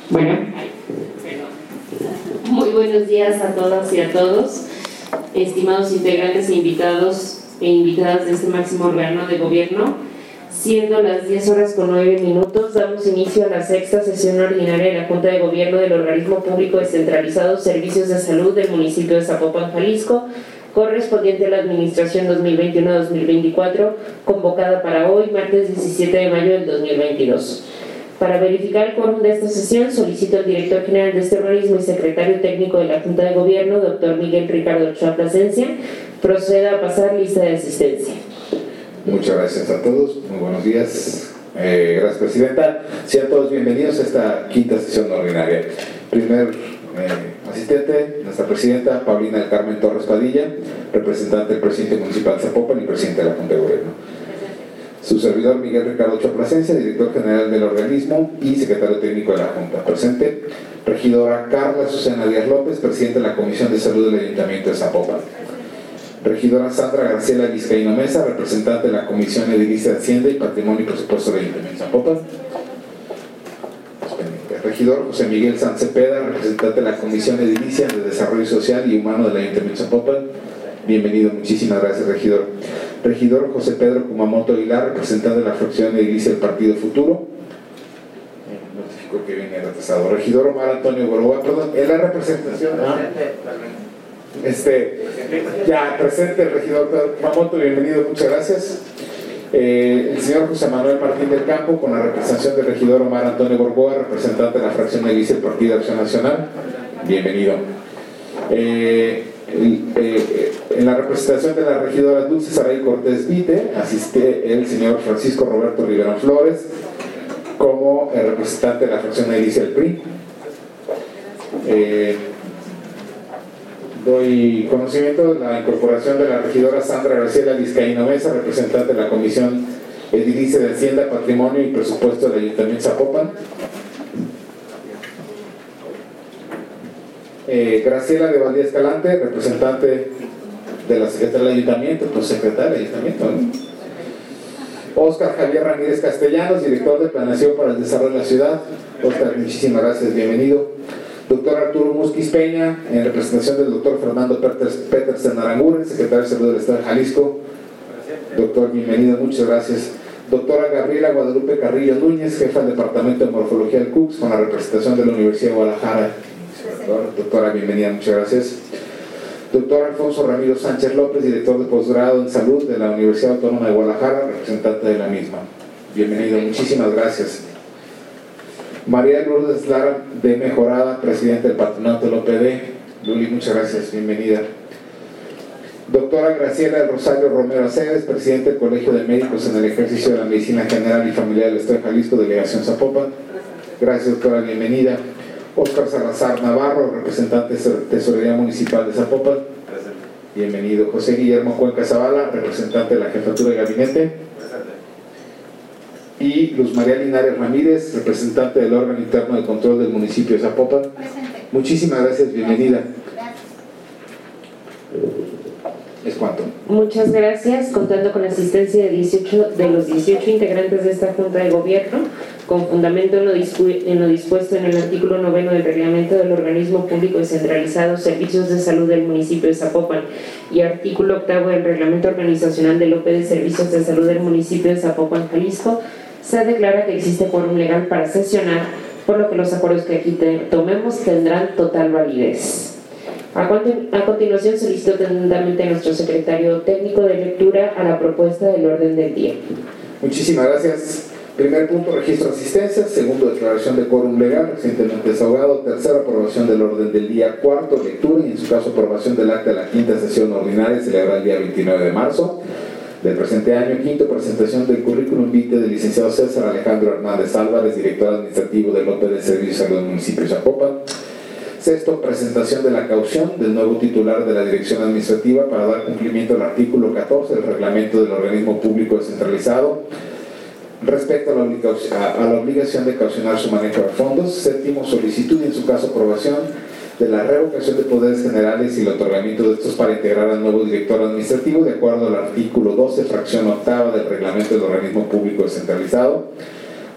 Bueno, muy buenos días a todas y a todos, estimados integrantes e invitados e invitadas de este máximo órgano de gobierno. Siendo las 10:09, damos inicio a la sexta sesión ordinaria de la Junta de Gobierno del Organismo Público Descentralizado Servicios de Salud del municipio de Zapopan, Jalisco, correspondiente a la Administración 2021-2024, convocada para hoy, martes 17 de mayo del 2022. Para verificar el quórum de esta sesión, solicito al director general de este organismo y secretario técnico de la Junta de Gobierno, doctor Miguel Ricardo Ochoa Plasencia, proceda a pasar lista de asistencia. Muchas gracias a todos, muy buenos días. Gracias, Presidenta. Sean todos bienvenidos a esta quinta sesión ordinaria. Primer asistente, nuestra Presidenta Paulina del Carmen Torres Padilla, representante del Presidente Municipal de Zapopan y Presidente de la Junta de Gobierno. Su servidor Miguel Ricardo Ochoa Plasencia, director general del organismo y secretario técnico de la Junta. Presente, regidora Carla Susana Díaz López, presidenta de la Comisión de Salud del Ayuntamiento de Zapopan. Regidora Sandra Graciela Vizcaíno Mesa, representante de la Comisión Edilicia de Hacienda y Patrimonio y Presupuesto del Ayuntamiento de Zapopan. Regidor José Miguel Sanz Cepeda, representante de la Comisión Edilicia de Desarrollo Social y Humano del Ayuntamiento de Zapopan. Bienvenido, muchísimas gracias, regidor. Regidor José Pedro Kumamoto Aguilar, representante de la fracción edilicia del Partido Futuro. Notifico que viene retrasado. Regidor Omar Antonio Borboa, perdón, en la representación. Ya presente el regidor Pedro Kumamoto, bienvenido, muchas gracias. El señor José Manuel Martín del Campo, con la representación del regidor Omar Antonio Borboa, representante de la fracción edilicia del Partido de Acción Nacional. Bienvenido. En la representación de la regidora Dulce Saray Cortés Vite, asiste el señor Francisco Roberto Riverón Flores, como el representante de la fracción edilicia del PRI. Doy conocimiento de la incorporación de la regidora Sandra Graciela Vizcaíno Mesa, representante de la Comisión Edilicia de Hacienda, Patrimonio y Presupuesto del Ayuntamiento de Zapopan. Graciela de Valdía Escalante, representante de la Secretaría del Ayuntamiento, pues secretaria del Ayuntamiento, ¿no? Óscar Javier Ramírez Castellanos, director de Planeación para el Desarrollo de la Ciudad. Óscar, muchísimas gracias, bienvenido. Doctor Arturo Musquiz Peña, en representación del doctor Fernando Petersen Aranguren, secretario de Salud del Estado de Jalisco. Doctor, bienvenido, muchas gracias. Doctora Gabriela Guadalupe Carrillo Núñez, jefa del Departamento de Morfología del CUCS, con la representación de la Universidad de Guadalajara. Doctora, bienvenida, muchas gracias. Doctor Alfonso Ramiro Sánchez López, director de posgrado en Salud de la Universidad Autónoma de Guadalajara, representante de la misma. Bienvenido, muchísimas gracias. María Lourdes Lara de Mejorada, presidente del Patronato del OPD. Luli, muchas gracias, bienvenida. Doctora Graciela del Rosario Romero Aceves, presidente del Colegio de Médicos en el ejercicio de la Medicina General y Familiar del Estado de Jalisco, delegación Zapopan. Gracias, doctora, bienvenida. Óscar Salazar Navarro, representante de Tesorería Municipal de Zapopan. Bienvenido. José Guillermo Cuenca Zavala, representante de la Jefatura de Gabinete. Y Luz María Linares Ramírez, representante del órgano interno de control del municipio de Zapopan. Muchísimas gracias, bienvenida. ¿Es cuánto? Muchas gracias, contando con la asistencia de los 18 integrantes de esta Junta de Gobierno, con fundamento en lo dispuesto en el artículo 9 del reglamento del Organismo Público Descentralizado Servicios de Salud del municipio de Zapopan y artículo 8 del reglamento organizacional del OPD Servicios de Salud del municipio de Zapopan, Jalisco, se declara que existe quórum legal para sesionar, por lo que los acuerdos que aquí tomemos tendrán total validez. A continuación solicito atentamente a nuestro secretario técnico de lectura a la propuesta del orden del día. Muchísimas gracias. Primer punto, registro de asistencia. Segundo, declaración de quórum legal recientemente desahogado. Tercero, aprobación del orden del día. Cuarto, lectura y en su caso aprobación del acta de la quinta sesión ordinaria celebrada el día 29 de marzo del presente año. Quinto, presentación del currículum vitae del licenciado César Alejandro Hernández Álvarez, director administrativo del OPD Servicios de Salud del municipio de Zapopan. Sexto, presentación de la caución del nuevo titular de la Dirección Administrativa para dar cumplimiento al artículo 14 del reglamento del organismo público descentralizado respecto a la obligación de caucionar su manejo de fondos. Séptimo, solicitud y en su caso aprobación de la revocación de poderes generales y el otorgamiento de estos para integrar al nuevo director administrativo de acuerdo al artículo 12, fracción octava del reglamento del organismo público descentralizado.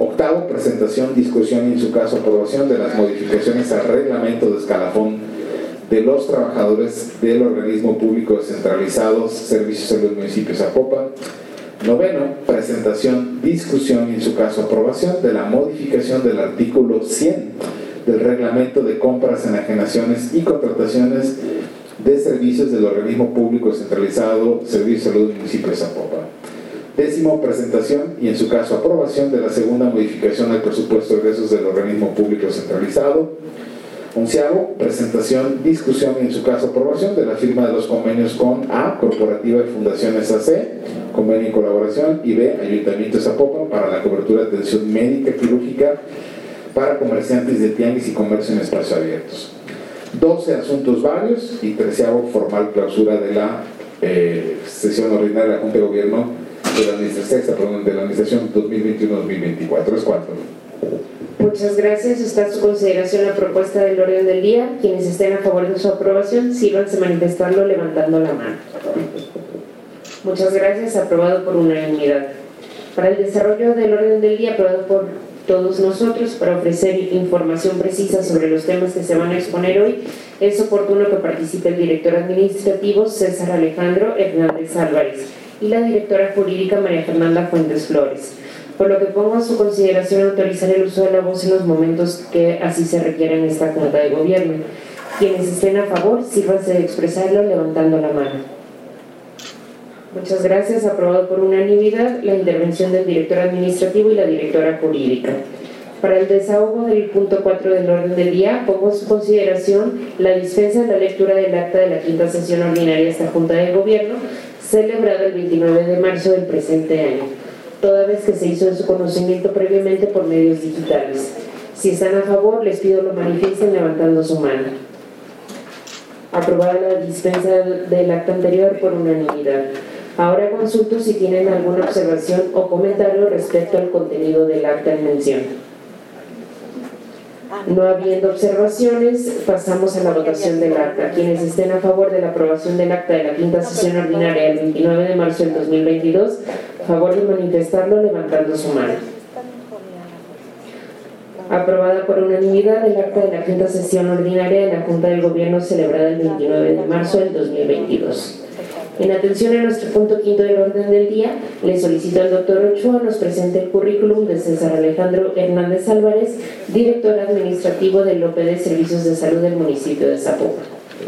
Octavo, presentación, discusión y en su caso aprobación de las modificaciones al reglamento de escalafón de los trabajadores del organismo público descentralizado Servicios del Municipio de Zapopan. Noveno, presentación, discusión y en su caso aprobación de la modificación del artículo 100 del reglamento de compras, enajenaciones y contrataciones de servicios del organismo público descentralizado Servicios de Salud del Municipio de Zapopan. Décimo, presentación y en su caso aprobación de la segunda modificación al presupuesto de egresos del organismo público descentralizado. Onceavo, presentación, discusión y en su caso aprobación de la firma de los convenios con A, Corporativa de Fundaciones AC, convenio y colaboración, y B, Ayuntamiento de Zapopan para la cobertura de atención médica quirúrgica para comerciantes de tianguis y comercio en espacios abiertos. 12, asuntos varios, y 13avo, formal clausura de la sesión ordinaria de la Junta de Gobierno de la Administración 2021-2024. ¿Es cuánto? Muchas gracias. Está a su consideración la propuesta del orden del día. Quienes estén a favor de su aprobación, sírvanse manifestarlo levantando la mano. Muchas gracias. Aprobado por unanimidad. Para el desarrollo del orden del día, aprobado por todos nosotros, para ofrecer información precisa sobre los temas que se van a exponer hoy, es oportuno que participe el director administrativo César Alejandro Hernández Álvarez y la directora jurídica María Fernanda Fuentes Flores, por lo que pongo a su consideración autorizar el uso de la voz en los momentos que así se requiera en esta Junta de Gobierno. Quienes estén a favor, sírvanse de expresarlo levantando la mano. Muchas gracias. Aprobado por unanimidad la intervención del director administrativo y la directora jurídica. Para el desahogo del punto 4 del orden del día, pongo a su consideración la dispensa de la lectura del acta de la quinta sesión ordinaria de esta Junta de Gobierno, celebrada el 29 de marzo del presente año, toda vez que se hizo de su conocimiento previamente por medios digitales. Si están a favor, les pido lo manifiesten levantando su mano. Aprobada la dispensa del acta anterior por unanimidad. Ahora consulto si tienen alguna observación o comentario respecto al contenido del acta en mención. No habiendo observaciones, pasamos a la votación del acta. Quienes estén a favor de la aprobación del acta de la quinta sesión ordinaria del 29 de marzo del 2022, a favor de manifestarlo levantando su mano. Aprobada por unanimidad el acta de la quinta sesión ordinaria de la Junta del Gobierno celebrada el 29 de marzo del 2022. En atención a nuestro punto quinto del orden del día, le solicito al doctor Ochoa nos presente el currículum de César Alejandro Hernández Álvarez, director administrativo del OPD Servicios de Salud del municipio de Zapopan.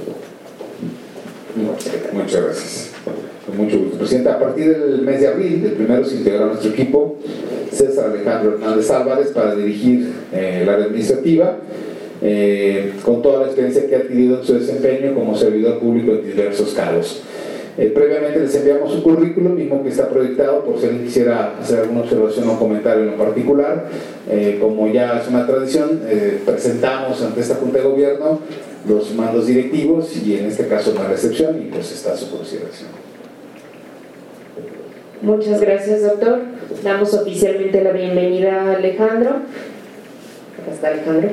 Muchas gracias. Con mucho gusto. Presidenta, a partir del mes de abril, del primero, se integró a nuestro equipo César Alejandro Hernández Álvarez para dirigir el área administrativa, con toda la experiencia que ha adquirido en su desempeño como servidor público en diversos cargos. Previamente les enviamos un currículum mismo que está proyectado por si alguien quisiera hacer alguna observación o comentario en lo particular. Como ya es una tradición, presentamos ante esta Junta de Gobierno los mandos directivos y en este caso no es la excepción y pues está a su consideración. Muchas gracias, doctor. Damos oficialmente la bienvenida a Alejandro. Acá está Alejandro.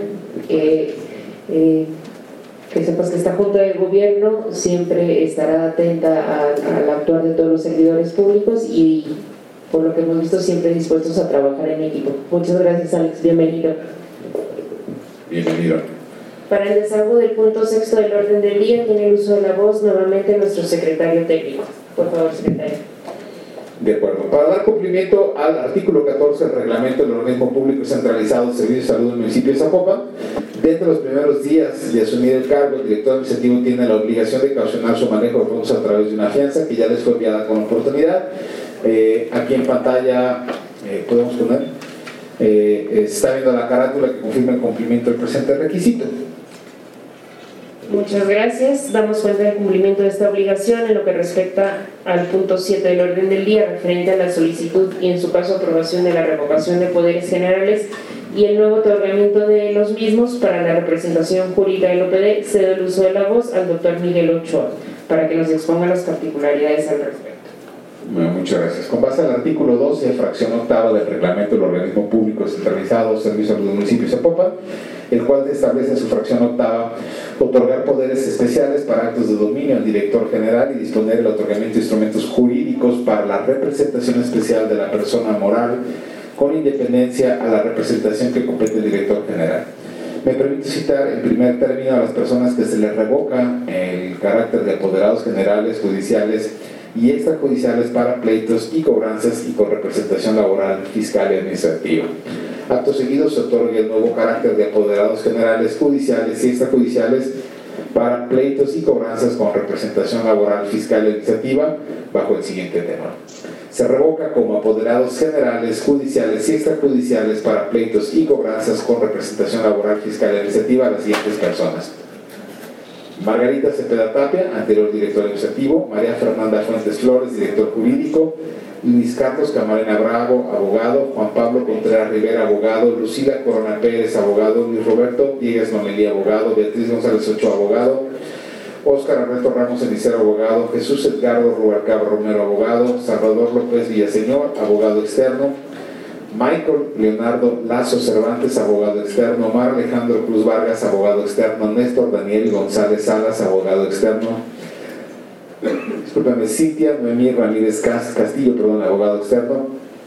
Que sepas que esta Junta de Gobierno siempre estará atenta al actuar de todos los servidores públicos y, por lo que hemos visto, siempre dispuestos a trabajar en equipo. Muchas gracias, Alex. Bienvenido. Bienvenido. Para el desahogo del punto sexto del orden del día, tiene el uso de la voz nuevamente nuestro secretario técnico. Por favor, secretario. De acuerdo. Para dar cumplimiento al artículo 14 del reglamento del organismo público centralizado Servicios de Salud del municipio de Zapopan, dentro de los primeros días de asumir el cargo, el director administrativo tiene la obligación de caucionar su manejo de fondos a través de una fianza que ya les fue enviada con oportunidad. Aquí en pantalla podemos poner, se está viendo la carátula que confirma el cumplimiento del presente requisito. Muchas gracias. Damos cuenta del cumplimiento de esta obligación en lo que respecta al punto 7 del orden del día, referente a la solicitud y en su caso aprobación de la revocación de poderes generales y el nuevo otorgamiento de los mismos. Para la representación jurídica del OPD, cedo el uso de la voz al doctor Miguel Ochoa para que nos exponga las particularidades al respecto. Bueno, muchas gracias. Con base al artículo 12, fracción octava del reglamento del organismo público descentralizado Servicios del municipio de Zapopan, el cual establece en su fracción octava otorgar poderes especiales para actos de dominio al director general y disponer el otorgamiento de instrumentos jurídicos para la representación especial de la persona moral con independencia a la representación que compete el director general. Me permito citar en primer término a las personas que se les revoca el carácter de apoderados generales, judiciales y extrajudiciales para pleitos y cobranzas y con representación laboral, fiscal y administrativa. Acto seguido se otorga el nuevo carácter de apoderados generales, judiciales y extrajudiciales para pleitos y cobranzas con representación laboral, fiscal y administrativa bajo el siguiente tema. Se revoca como apoderados generales, judiciales y extrajudiciales para pleitos y cobranzas con representación laboral, fiscal y administrativa a las siguientes personas: Margarita Cepeda Tapia, anterior director administrativo; María Fernanda Fuentes Flores, director jurídico; Luis Carlos Camarena Bravo, abogado; Juan Pablo Contreras Rivera, abogado; Lucila Corona Pérez, abogado; Luis Roberto Diegues Lomelí, abogado; Beatriz González Ochoa, abogado; Óscar Alberto Ramos Cenicero, abogado; Jesús Edgardo Rubalcaba Romero, abogado; Salvador López Villaseñor, abogado externo; Michael Leonardo Lazo Cervantes, abogado externo; Omar Alejandro Cruz Vargas, abogado externo; Néstor Daniel González Salas, abogado externo; Cintia Noemí Ramírez Castillo, abogado externo;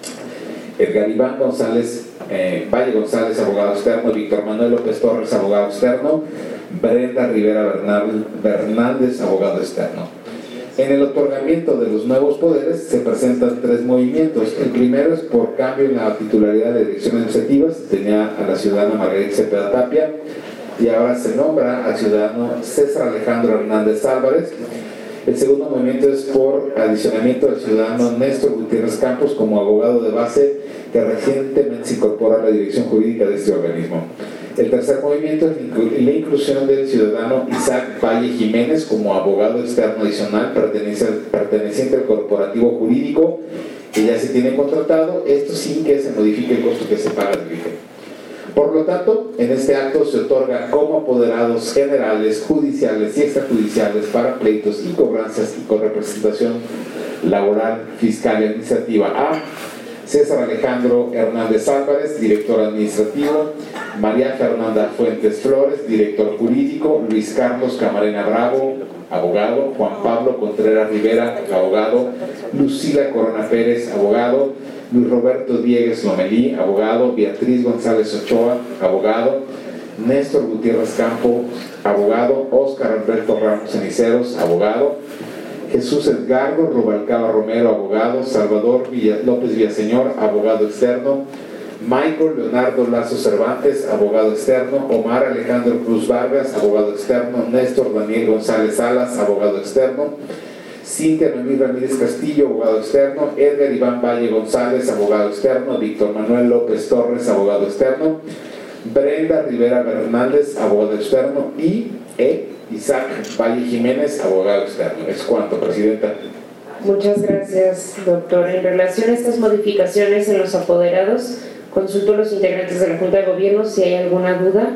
Edgar Iván González Valle González, abogado externo; Víctor Manuel López Torres, abogado externo; Brenda Rivera Bernández, abogado externo. En el otorgamiento de los nuevos poderes se presentan tres movimientos. El primero es por cambio en la titularidad de dirección administrativa. Se tenía a la ciudadana Margarita Cepeda Tapia y ahora se nombra al ciudadano César Alejandro Hernández Álvarez. El segundo movimiento es por adicionamiento del ciudadano Néstor Gutiérrez Campos como abogado de base que recientemente se incorpora a la dirección jurídica de este organismo. El tercer movimiento es la inclusión del ciudadano Isaac Valle Jiménez como abogado externo adicional perteneciente al corporativo jurídico que ya se tiene contratado, esto sin que se modifique el costo que se paga del IFE. Por lo tanto, en este acto se otorga como apoderados generales, judiciales y extrajudiciales para pleitos y cobranzas y con representación laboral, fiscal y administrativa a César Alejandro Hernández Álvarez, director administrativo; María Fernanda Fuentes Flores, director jurídico; Luis Carlos Camarena Bravo, abogado; Juan Pablo Contreras Rivera, abogado; Lucila Corona Pérez, abogado; Luis Roberto Diegues Lomelí, abogado; Beatriz González Ochoa, abogado; Néstor Gutiérrez Campo, abogado; Óscar Alberto Ramos Ceniceros, abogado; Jesús Edgardo Rubalcaba Romero, abogado; Salvador López Villaseñor, abogado externo; Michael Leonardo Lazo Cervantes, abogado externo; Omar Alejandro Cruz Vargas, abogado externo; Néstor Daniel González Salas, abogado externo; Cintia Noemí Ramírez Castillo, abogado externo; Edgar Iván Valle González, abogado externo; Víctor Manuel López Torres, abogado externo; Brenda Rivera Bernández, abogado externo; y Isaac Valle Jiménez, abogado externo. Es cuanto, Presidenta. Muchas gracias, doctor. En relación a estas modificaciones en los apoderados, consulto a los integrantes de la Junta de Gobierno si hay alguna duda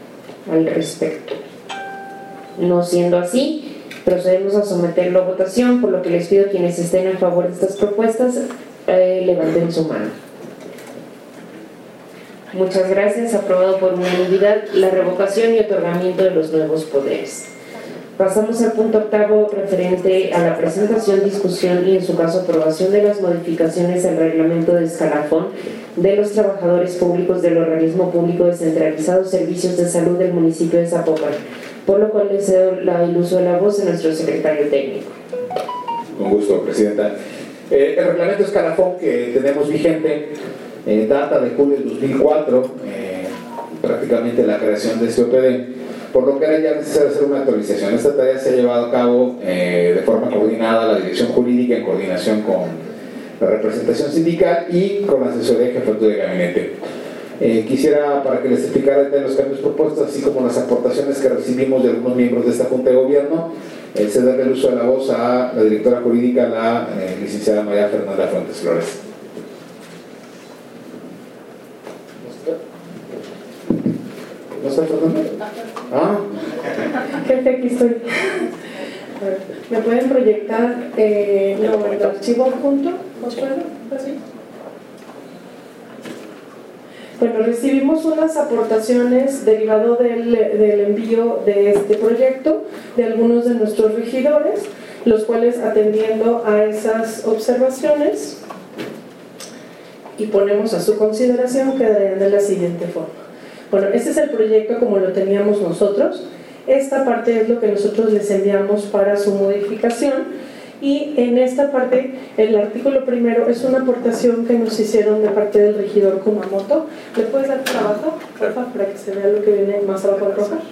al respecto. No siendo así, procedemos a someterlo a votación, por lo que les pido a quienes estén a favor de estas propuestas levanten su mano. Muchas gracias. Aprobado por unanimidad la revocación y otorgamiento de los nuevos poderes. Pasamos al punto octavo, referente a la presentación, discusión y en su caso aprobación de las modificaciones al reglamento de escalafón de los trabajadores públicos del organismo público descentralizado Servicios de Salud del municipio de Zapopan, por lo cual le cedo el uso de la voz a nuestro secretario técnico. Con gusto, Presidenta. El reglamento escalafón que tenemos vigente data de julio del 2004, prácticamente la creación de este OPD, por lo que era ya necesario hacer una actualización. Esta tarea se ha llevado a cabo de forma coordinada la Dirección Jurídica en coordinación con la representación sindical y con la asesoría de jefatura de gabinete. Quisiera, para que les explicara los cambios propuestos, así como las aportaciones que recibimos de algunos miembros de esta Junta de Gobierno, cederle el uso de la voz a la directora jurídica, la licenciada María Fernanda Fuentes Flores. ¿No está Fernanda? Ah. Jefe, aquí estoy. ¿Me pueden proyectar el archivo adjunto? ¿Os puedo? ¿Así? Bueno, recibimos unas aportaciones derivado del envío de este proyecto de algunos de nuestros regidores, los cuales, atendiendo a esas observaciones y ponemos a su consideración quedarían de la siguiente forma. Bueno, este es el proyecto como lo teníamos nosotros. Esta parte es lo que nosotros les enviamos para su modificación. Y en esta parte, el artículo primero es una aportación que nos hicieron de parte del regidor Kumamoto. ¿Le puedes dar para abajo, por favor, para que se vea lo que viene más abajo en roja?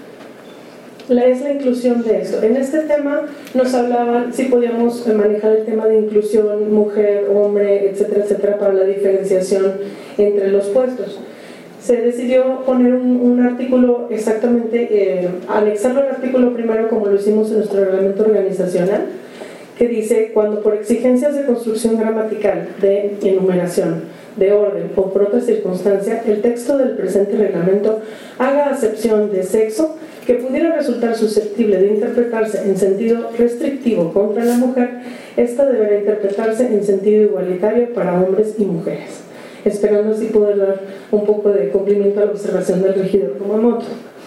Es la inclusión de esto. En este tema nos hablaban si podíamos manejar el tema de inclusión, mujer, hombre, etcétera, etcétera, para la diferenciación entre los puestos. Se decidió poner un artículo exactamente, anexarlo al artículo primero como lo hicimos en nuestro reglamento organizacional, que dice: cuando por exigencias de construcción gramatical, de enumeración, de orden o por otra circunstancia, el texto del presente reglamento haga acepción de sexo que pudiera resultar susceptible de interpretarse en sentido restrictivo contra la mujer, esta deberá interpretarse en sentido igualitario para hombres y mujeres, esperando así poder dar un poco de cumplimiento a la observación del regidor Kumamoto.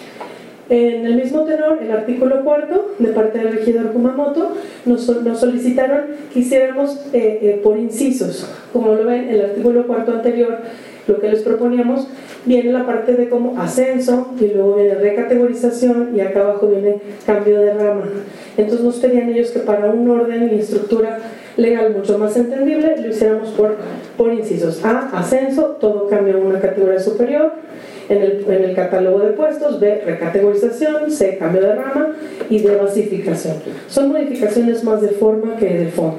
En el mismo tenor, el artículo cuarto, de parte del regidor Kumamoto, nos solicitaron que hiciéramos por incisos. Como lo ven, el artículo cuarto anterior, lo que les proponíamos, viene la parte de como ascenso, y luego viene recategorización, y acá abajo viene cambio de rama. Entonces nos pedían ellos que para un orden y estructura legal mucho más entendible, lo hiciéramos por incisos. A, ascenso, todo cambia a una categoría superior. En el catálogo de puestos, B, recategorización, C, cambio de rama, y D, basificación. Son modificaciones más de forma que de fondo.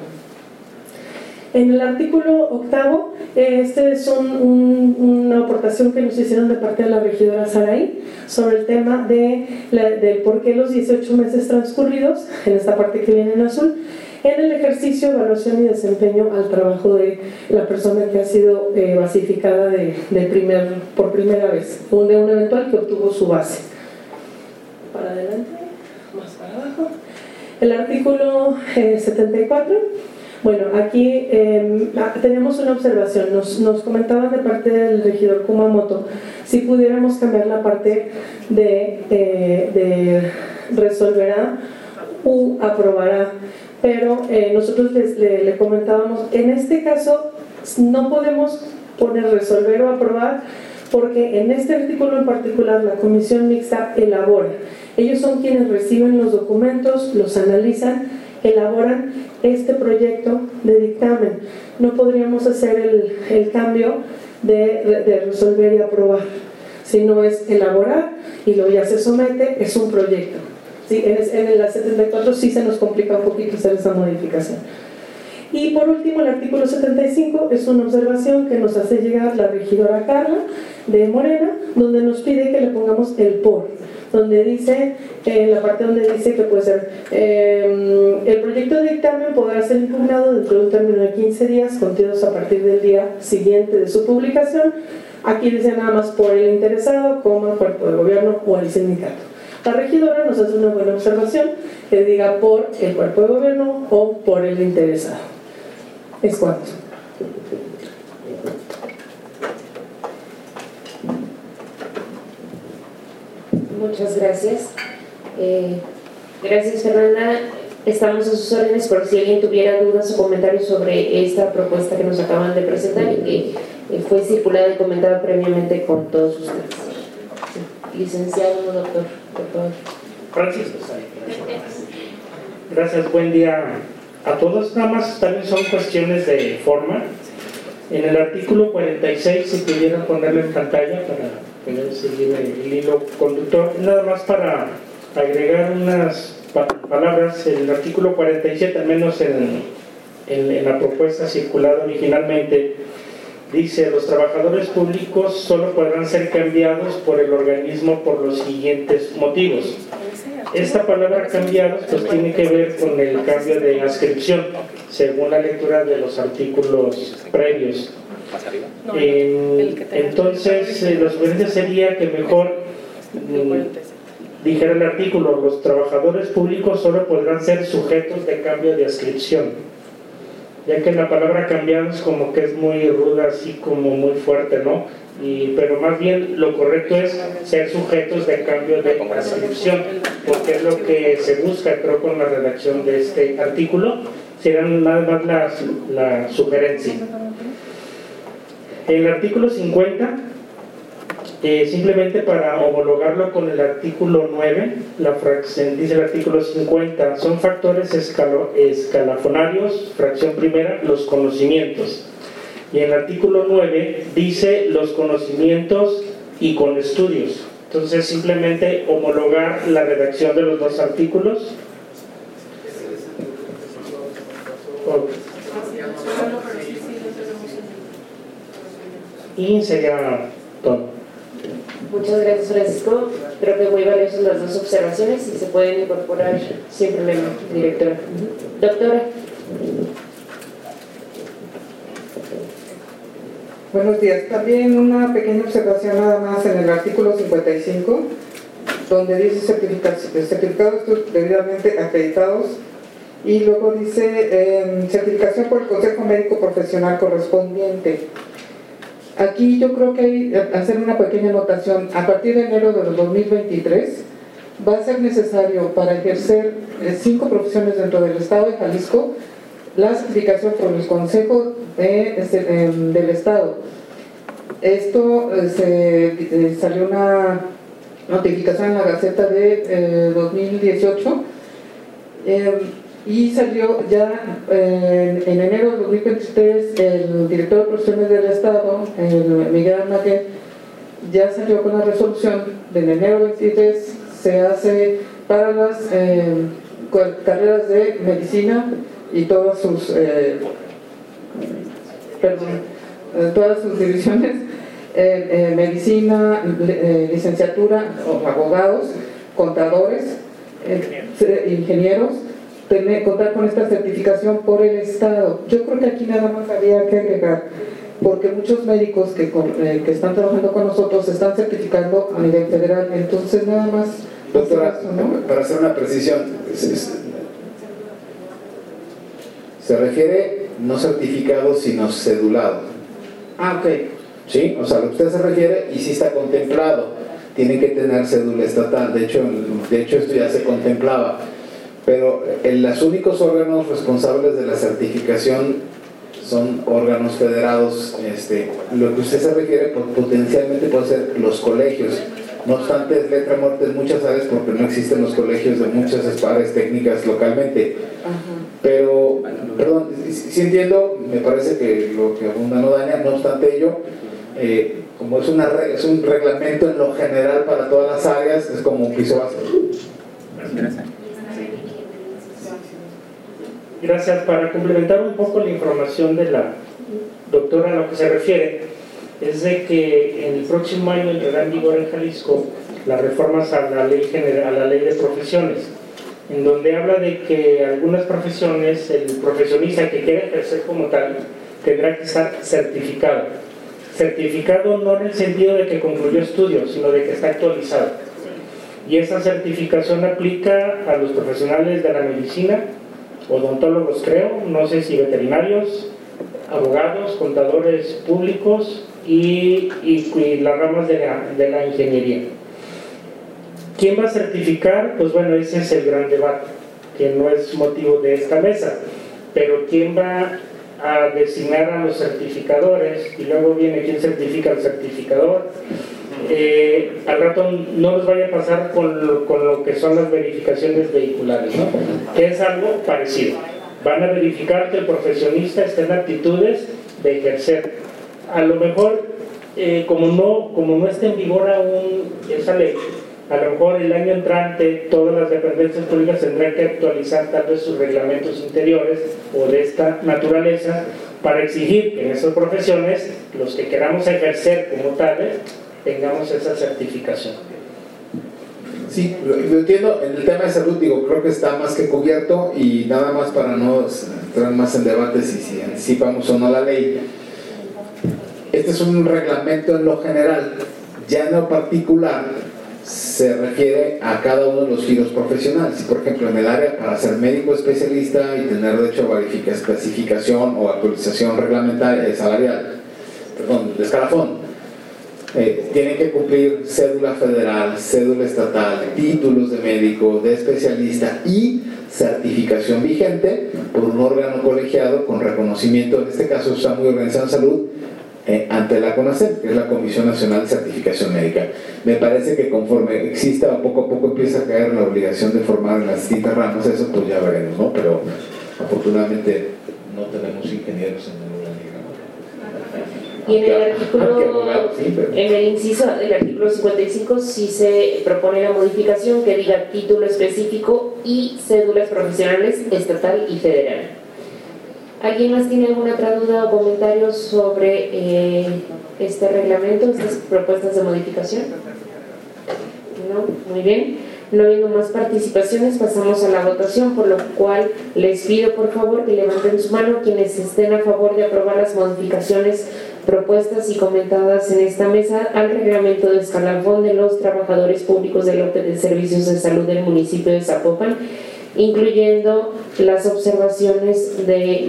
En el artículo octavo, este es una aportación que nos hicieron de parte de la regidora Saraí sobre el tema de por qué los 18 meses transcurridos, en esta parte que viene en azul, en el ejercicio, evaluación y desempeño al trabajo de la persona que ha sido basificada por primera vez, de un eventual que obtuvo su base. Para adelante, más para abajo. El artículo 74. Bueno, aquí tenemos una observación. Nos comentaban de parte del regidor Kumamoto si pudiéramos cambiar la parte de resolverá u aprobará. Pero nosotros le comentábamos, en este caso no podemos poner resolver o aprobar, porque en este artículo en particular la comisión mixta elabora. Ellos son quienes reciben los documentos, los analizan, elaboran este proyecto de dictamen. No podríamos hacer el cambio de resolver y aprobar, sino es elaborar y luego ya se somete, es un proyecto. Sí, en la 74 sí se nos complica un poquito hacer esa modificación. Y por último, el artículo 75 es una observación que nos hace llegar la regidora Carla de Morena, donde nos pide que le pongamos el por, donde dice, la parte donde dice que puede ser el proyecto de dictamen podrá ser impugnado dentro de un término de 15 días contados a partir del día siguiente de su publicación. Aquí dice nada más por el interesado, como el cuerpo de gobierno o el sindicato. La regidora nos hace una buena observación que diga por el cuerpo de gobierno o por el interesado. Es cuanto. Muchas gracias. Gracias, Fernanda. Estamos a sus órdenes por si alguien tuviera dudas o comentarios sobre esta propuesta que nos acaban de presentar y que fue circulada y comentada previamente con todos ustedes. Licenciado, doctor, por favor. Francisco. Gracias, buen día a todos. Nada más también son cuestiones de forma. En el artículo 46, si pudieran ponerlo en pantalla para poder seguir el hilo conductor, nada más para agregar unas palabras. El artículo 47, al menos en la propuesta circulada originalmente, dice: los trabajadores públicos solo podrán ser cambiados por el organismo por los siguientes motivos. Esta palabra cambiados pues tiene que ver con el cambio de adscripción, según la lectura de los artículos previos. Entonces, lo sugerente sería que mejor dijera el artículo: los trabajadores públicos solo podrán ser sujetos de cambio de adscripción, ya que la palabra cambiados como que es muy ruda, así como muy fuerte, ¿no? Pero más bien lo correcto es ser sujetos de cambio de adscripción, porque es lo que se busca, creo, con la redacción de este artículo. Será nada más la sugerencia. El artículo 50, simplemente para homologarlo con el artículo 9, dice el artículo 50, son factores escalafonarios, fracción primera, los conocimientos. Y el artículo 9 dice los conocimientos y con estudios. Entonces simplemente homologar la redacción de los dos artículos. Y sería todo. Muchas gracias, Francisco. Creo que muy valiosas las dos observaciones y se pueden incorporar sin problema, directora. Doctora. Buenos días. También una pequeña observación nada más en el artículo 55, donde dice certificados debidamente acreditados, y luego dice certificación por el Consejo Médico Profesional correspondiente. Aquí yo creo que hay que hacer una pequeña anotación. A partir de enero de 2023 va a ser necesario para ejercer 5 profesiones dentro del Estado de Jalisco la certificación por el Consejo del Estado. Esto salió una notificación en la Gaceta de 2018 y salió ya en enero de 2023. El director de profesiones del Estado, Miguel Almaguer, ya salió con la resolución de en enero de 2023 se hace para las carreras de medicina y todas sus divisiones, medicina, licenciatura, abogados, contadores, ingenieros, contar con esta certificación por el Estado. Yo creo que aquí nada más habría que agregar, porque muchos médicos que están trabajando con nosotros se están certificando a nivel federal. Entonces nada más, doctora, ¿no? Para hacer una precisión, se refiere no certificado sino cedulado. Ah, ok. Sí, o sea, lo que usted se refiere y sí está contemplado, tienen que tener cédula estatal. De hecho esto ya se contemplaba, pero los únicos órganos responsables de la certificación son órganos federados. Lo que usted se refiere potencialmente puede ser los colegios. No obstante, es letra muerta en muchas áreas porque no existen los colegios de muchas áreas técnicas localmente. Pero, perdón, si entiendo, me parece que lo que abunda no daña. No obstante ello, como es un reglamento en lo general para todas las áreas, es como un piso básico. Gracias. Para complementar un poco la información de la doctora, a lo que se refiere es de que en el próximo año entrará en vigor en Jalisco las reformas a la ley de profesiones, en donde habla de que algunas profesiones, el profesionista que quiera ejercer como tal tendrá que estar certificado. Certificado no en el sentido de que concluyó estudios, sino de que está actualizado. Y esa certificación aplica a los profesionales de la medicina, odontólogos creo, no sé si veterinarios, abogados, contadores públicos y las ramas de la ingeniería. ¿Quién va a certificar? Pues bueno, ese es el gran debate, que no es motivo de esta mesa, pero ¿quién va a designar a los certificadores? Y luego viene quién certifica al certificador. Al rato no nos vaya a pasar con lo que son las verificaciones vehiculares, ¿no? Que es algo parecido. Van a verificar que el profesionista esté en aptitudes de ejercer. A lo mejor, como no está en vigor aún esa ley, a lo mejor el año entrante todas las dependencias públicas tendrán que actualizar tal vez sus reglamentos interiores o de esta naturaleza para exigir que en esas profesiones, los que queramos ejercer como tales, tengamos esa certificación. Sí, lo entiendo. En el tema de salud, creo que está más que cubierto, y nada más para no entrar más en debates si anticipamos o no la ley. Este es un reglamento en lo general, ya en lo particular se refiere a cada uno de los giros profesionales. Por ejemplo, en el área para ser médico especialista y tener derecho a especificación o actualización reglamentaria salarial, de escalafón, tienen que cumplir cédula federal, cédula estatal, títulos de médico, de especialista y certificación vigente por un órgano colegiado con reconocimiento. En este caso está muy organizado en salud, ante la CONACYT, que es la Comisión Nacional de Certificación Médica. Me parece que conforme exista, poco a poco empieza a caer la obligación de formar en las distintas ramas, eso pues ya veremos, ¿no? Pero afortunadamente no tenemos ingenieros en ninguna liga. Y en el artículo, en el inciso del artículo 55 sí se propone la modificación que diga título específico y cédulas profesionales estatal y federal. ¿Alguien más tiene alguna otra duda o comentario sobre este reglamento, estas propuestas de modificación? No, muy bien. No habiendo más participaciones, pasamos a la votación, por lo cual les pido por favor que levanten su mano quienes estén a favor de aprobar las modificaciones propuestas y comentadas en esta mesa al reglamento de escalafón de los trabajadores públicos del OPE de Servicios de Salud del municipio de Zapopan, incluyendo las dos observaciones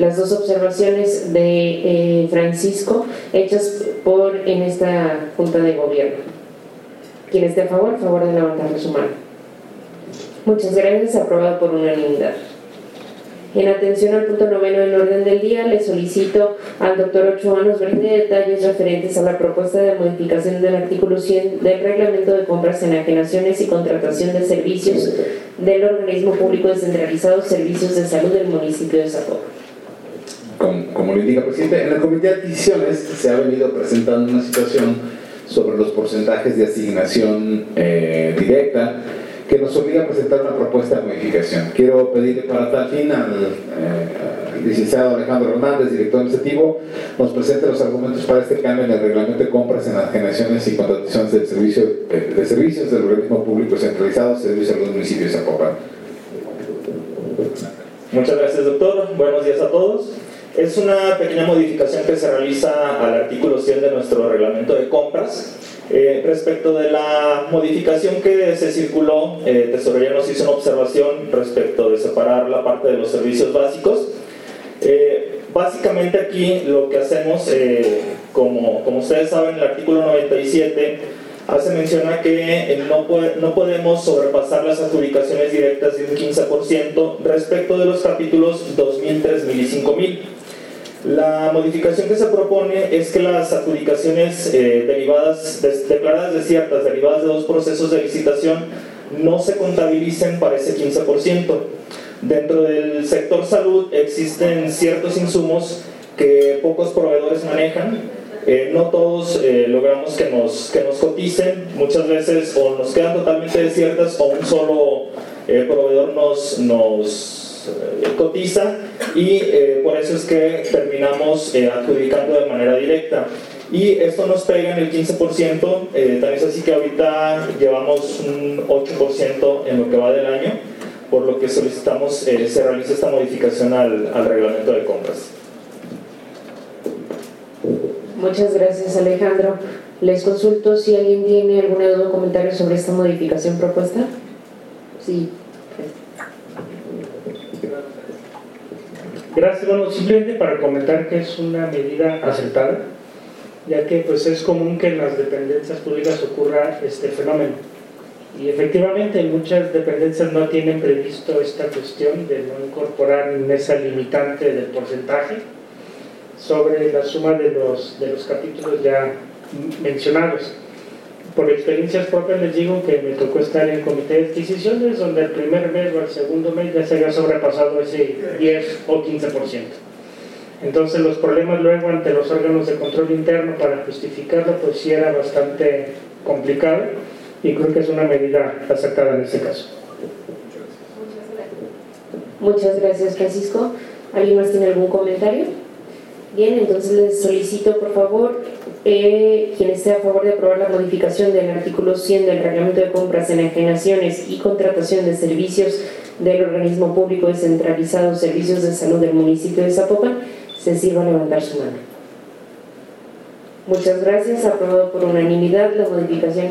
de Francisco hechas en esta Junta de Gobierno. Quien esté a favor de levantar su mano. Muchas gracias, aprobado por unanimidad. En atención al punto 9 del orden del día, le solicito al doctor Ochoa nos brinde detalles referentes a la propuesta de modificación del artículo 100 del Reglamento de Compras, Enajenaciones y Contratación de Servicios del Organismo Público Descentralizado Servicios de Salud del municipio de Zapopan. Como lo indica el presidente, en el Comité de Adquisiciones se ha venido presentando una situación sobre los porcentajes de asignación directa que nos obliga a presentar una propuesta de modificación. Quiero pedirle para tal fin al licenciado Alejandro Hernández, director administrativo, nos presente los argumentos para este cambio en el reglamento de compras, enajenaciones y contrataciones de servicios del organismo público centralizado, Servicio de Salud del municipio de Zapopan. Muchas gracias, doctor. Buenos días a todos. Es una pequeña modificación que se realiza al artículo 100 de nuestro reglamento de compras. Respecto de la modificación que se circuló, Tesorería nos hizo una observación respecto de separar la parte de los servicios básicos. Básicamente aquí lo que hacemos, como ustedes saben, el artículo 97 hace mención a que no podemos sobrepasar las adjudicaciones directas de un 15% respecto de los capítulos 2000, 3000 y 5000. La modificación que se propone es que las adjudicaciones declaradas desiertas, derivadas de dos procesos de licitación, no se contabilicen para ese 15%. Dentro del sector salud existen ciertos insumos que pocos proveedores manejan. No todos logramos que nos coticen. Muchas veces o nos quedan totalmente desiertas o un solo proveedor nos cotiza y por eso es que terminamos adjudicando de manera directa. Y esto nos pega en el 15%, también es así que ahorita llevamos un 8% en lo que va del año, por lo que solicitamos se realice esta modificación al reglamento de compras. Muchas gracias, Alejandro. Les consulto si alguien tiene alguna duda o comentario sobre esta modificación propuesta. Sí. Gracias. Bueno, simplemente para comentar que es una medida acertada, ya que pues es común que en las dependencias públicas ocurra este fenómeno. Y efectivamente muchas dependencias no tienen previsto esta cuestión de no incorporar en esa limitante del porcentaje sobre la suma de los capítulos ya mencionados. Por experiencias propias les digo que me tocó estar en el comité de adquisiciones donde el primer mes o el segundo mes ya se había sobrepasado ese 10 o 15%. Entonces los problemas luego ante los órganos de control interno para justificarlo pues sí era bastante complicado y creo que es una medida acertada en este caso. Muchas gracias, Francisco. ¿Alguien más tiene algún comentario? Bien, entonces les solicito por favor quien esté a favor de aprobar la modificación del artículo 100 del Reglamento de Compras, Enajenaciones y Contratación de Servicios del Organismo Público Descentralizado Servicios de Salud del municipio de Zapopan, se sirva a levantar su mano. Muchas gracias, aprobado por unanimidad la modificación.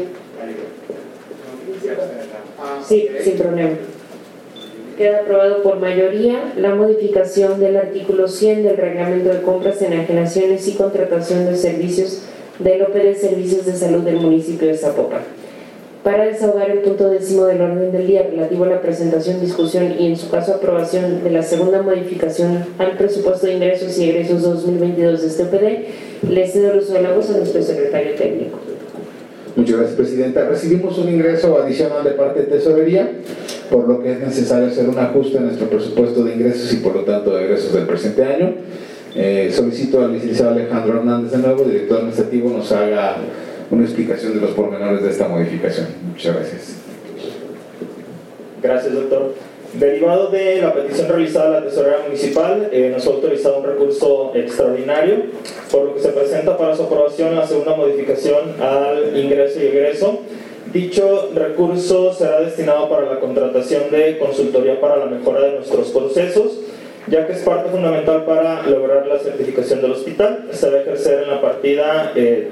Sí, sin problema. Queda aprobado por mayoría la modificación del artículo 100 del Reglamento de Compras, Enajenaciones y Contratación de Servicios del OPE de Servicios de Salud del municipio de Zapopan. para desahogar el punto 10º del orden del día relativo a la presentación, discusión y en su caso aprobación de la segunda modificación al presupuesto de ingresos y egresos 2022 de este OPD, le cedo el uso de la voz a nuestro secretario técnico. Muchas gracias, Presidenta. Recibimos un ingreso adicional de parte de Tesorería, por lo que es necesario hacer un ajuste en nuestro presupuesto de ingresos y por lo tanto de egresos del presente año. Solicito al licenciado Alejandro Hernández de nuevo, director administrativo, nos haga una explicación de los pormenores de esta modificación. Muchas gracias. Gracias, doctor. Derivado de la petición realizada a la Tesorería Municipal, nos fue autorizado un recurso extraordinario, por lo que se presenta para su aprobación la segunda modificación al ingreso y egreso. Dicho recurso será destinado para la contratación de consultoría para la mejora de nuestros procesos, ya que es parte fundamental para lograr la certificación del hospital. Se va a ejercer en la partida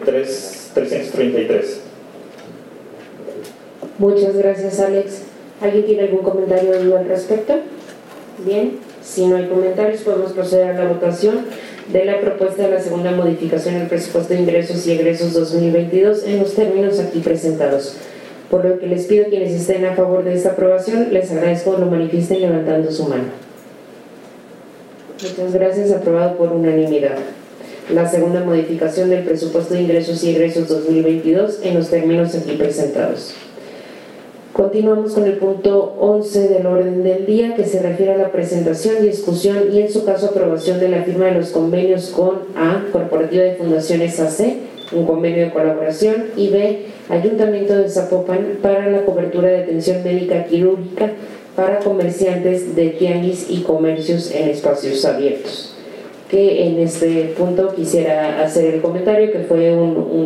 333. Muchas gracias, Alex. ¿Alguien tiene algún comentario o duda al respecto? Bien, si no hay comentarios podemos proceder a la votación de la propuesta de la segunda modificación al presupuesto de ingresos y egresos 2022 en los términos aquí presentados. Por lo que les pido a quienes estén a favor de esta aprobación, les agradezco lo manifiesten levantando su mano. Muchas gracias, aprobado por unanimidad. La segunda modificación del presupuesto de ingresos y egresos 2022 en los términos aquí presentados. Continuamos con el punto 11 del orden del día, que se refiere a la presentación, discusión y en su caso aprobación de la firma de los convenios con A, Corporativa de Fundaciones AC, un convenio de colaboración, y B, Ayuntamiento de Zapopan para la cobertura de atención médica quirúrgica para comerciantes de tianguis y comercios en espacios abiertos. Que en este punto quisiera hacer el comentario que fue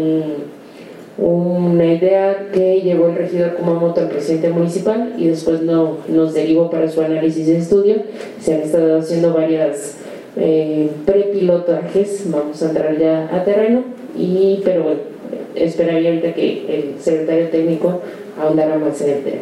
una idea que llevó el regidor Kumamoto al presidente municipal y después nos derivó para su análisis de estudio. Se han estado haciendo varias prepilotajes, vamos a entrar ya a terreno, pero bueno, esperaría ahorita que el secretario técnico ahondara más en el tema.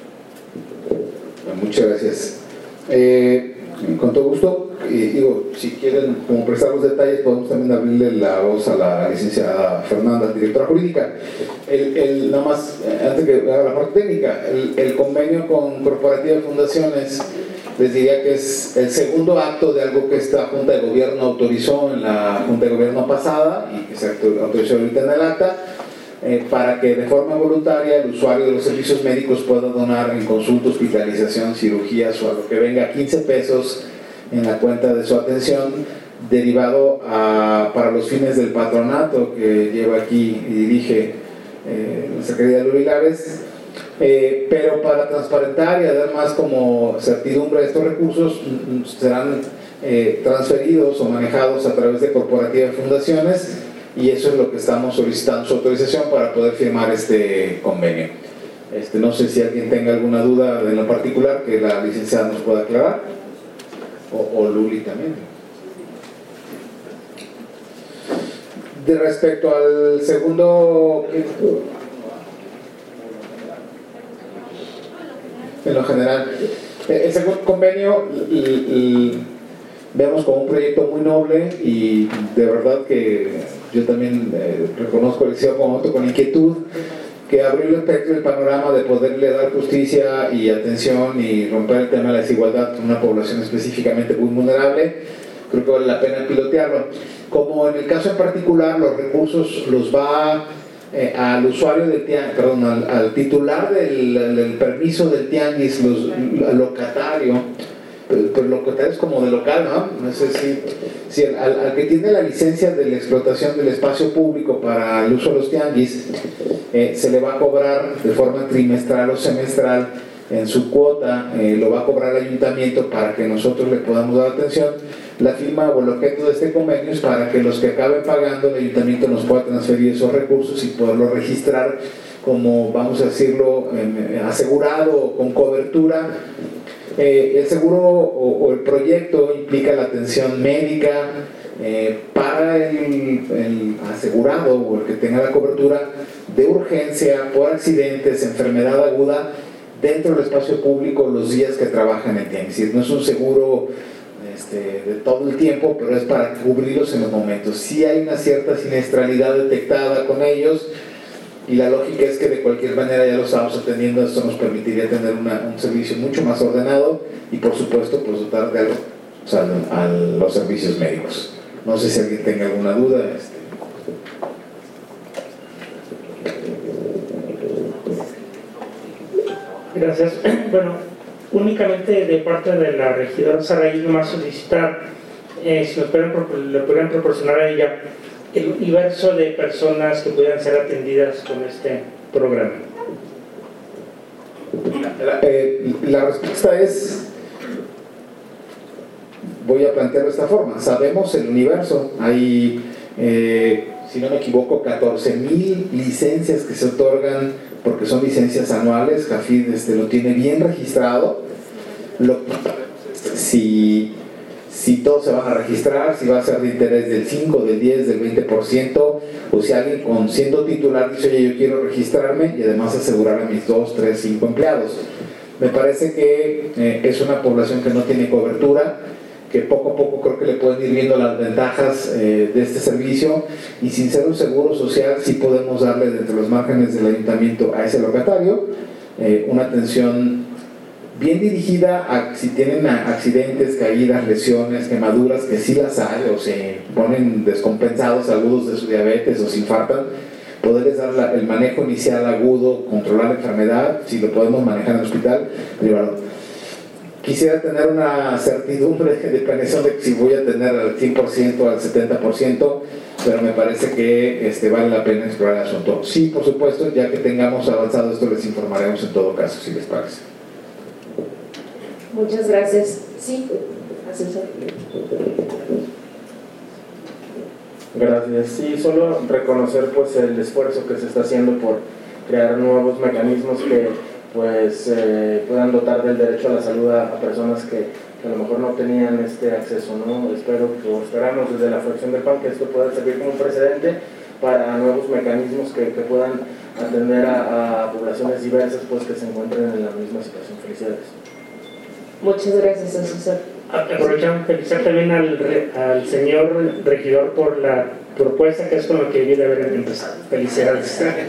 Muchas gracias. Con todo gusto, si quieren como prestar los detalles, podemos también abrirle la voz a la licenciada Fernanda, directora jurídica. Nada más, antes que haga la parte técnica, el convenio con Corporativa de Fundaciones, les diría que es el segundo acto de algo que esta Junta de Gobierno autorizó en la Junta de Gobierno pasada y que se autorizó ahorita en el acta, para que de forma voluntaria el usuario de los servicios médicos pueda donar en consulta, hospitalización, cirugías o a lo que venga 15 pesos en la cuenta de su atención, derivado para los fines del patronato que lleva aquí y dirige nuestra querida Luli Lares, pero para transparentar y dar más como certidumbre a estos recursos serán transferidos o manejados a través de Corporativa de Fundaciones, y eso es lo que estamos solicitando su autorización para poder firmar este convenio. No sé si alguien tenga alguna duda en lo particular que la licenciada nos pueda aclarar, o Luli también. De respecto al segundo, en lo general, el segundo convenio vemos como un proyecto muy noble y de verdad que yo también reconozco el liceo Kumamoto con inquietud, que abrió el espectro, el panorama de poderle dar justicia y atención y romper el tema de la desigualdad con una población específicamente muy vulnerable. Creo que vale la pena pilotearlo. Como en el caso en particular, los recursos los va al usuario del tianguis, perdón, al titular del permiso del tianguis, al locatario, pero locatario es como de local, ¿no? No sé si al que tiene la licencia de la explotación del espacio público para el uso de los tianguis, se le va a cobrar de forma trimestral o semestral en su cuota, lo va a cobrar el ayuntamiento para que nosotros le podamos dar atención. La firma o el objeto de este convenio es para que los que acaben pagando, el ayuntamiento nos pueda transferir esos recursos y poderlos registrar como, vamos a decirlo, asegurado o con cobertura. El seguro o el proyecto implica la atención médica para el asegurado o el que tenga la cobertura de urgencia por accidentes, enfermedad aguda dentro del espacio público los días que trabajan en tianguis. Es decir, no es un seguro de todo el tiempo, pero es para cubrirlos en los momentos. Si hay una cierta siniestralidad detectada con ellos, y la lógica es que de cualquier manera ya lo estamos atendiendo. Esto nos permitiría tener un servicio mucho más ordenado y por supuesto pues dotar de algo, o sea, a los servicios médicos. No sé si alguien tenga alguna duda. Gracias. Bueno, únicamente de parte de la regidora Saraí, nomás solicitar si le pudieran proporcionar a ella el universo de personas que pudieran ser atendidas con este programa. La respuesta es, voy a plantearlo de esta forma: sabemos el universo, hay, si no me equivoco, 14,000 licencias que se otorgan porque son licencias anuales. Jafid lo tiene bien registrado. Si todos se van a registrar, si va a ser de interés del 5, del 10, del 20%, o si alguien siendo titular dice, oye, yo quiero registrarme y además asegurar a mis 2, 3, 5 empleados. Me parece que es una población que no tiene cobertura, que poco a poco creo que le pueden ir viendo las ventajas de este servicio, y sin ser un seguro social sí podemos darle dentro de los márgenes del ayuntamiento a ese locatario una atención bien dirigida a si tienen accidentes, caídas, lesiones, quemaduras, que sí las hay, o se ponen descompensados, agudos de su diabetes o se infartan, poderles dar el manejo inicial agudo, controlar la enfermedad, si lo podemos manejar en el hospital privado. Quisiera tener una certidumbre de planeación de si voy a tener al 100%, al 70%, pero me parece que vale la pena explorar el asunto. Sí, por supuesto, ya que tengamos avanzado esto les informaremos en todo caso, si les parece. Muchas gracias. Sí, asesor. Gracias. Sí, solo reconocer pues el esfuerzo que se está haciendo por crear nuevos mecanismos que pues puedan dotar del derecho a la salud a personas que a lo mejor no tenían acceso, ¿no? Esperamos desde la fracción del PAN que esto pueda servir como un precedente para nuevos mecanismos que puedan atender a poblaciones diversas pues que se encuentren en la misma situación. Felicidades. Muchas gracias, asesor. Aprovechamos felicitar también al señor regidor por la propuesta, que es con lo que debía de haber empezado. Felicidades.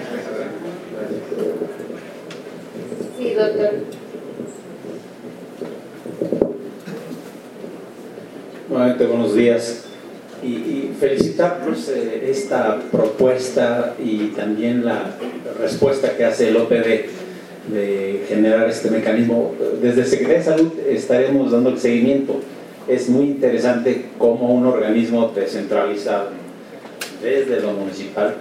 Sí, doctor. Nuevamente buenos días y felicitarlos esta propuesta y también la respuesta que hace el OPD de generar este mecanismo. Desde Secretaría de Salud estaremos dando el seguimiento. Es muy interesante cómo un organismo descentralizado desde lo municipal